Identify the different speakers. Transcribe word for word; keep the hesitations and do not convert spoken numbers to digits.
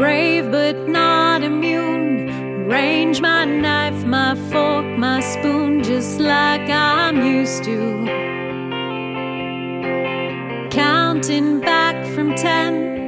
Speaker 1: brave but not immune. Arrange my knife, my fork, my spoon, just like I'm used to. Counting back from ten,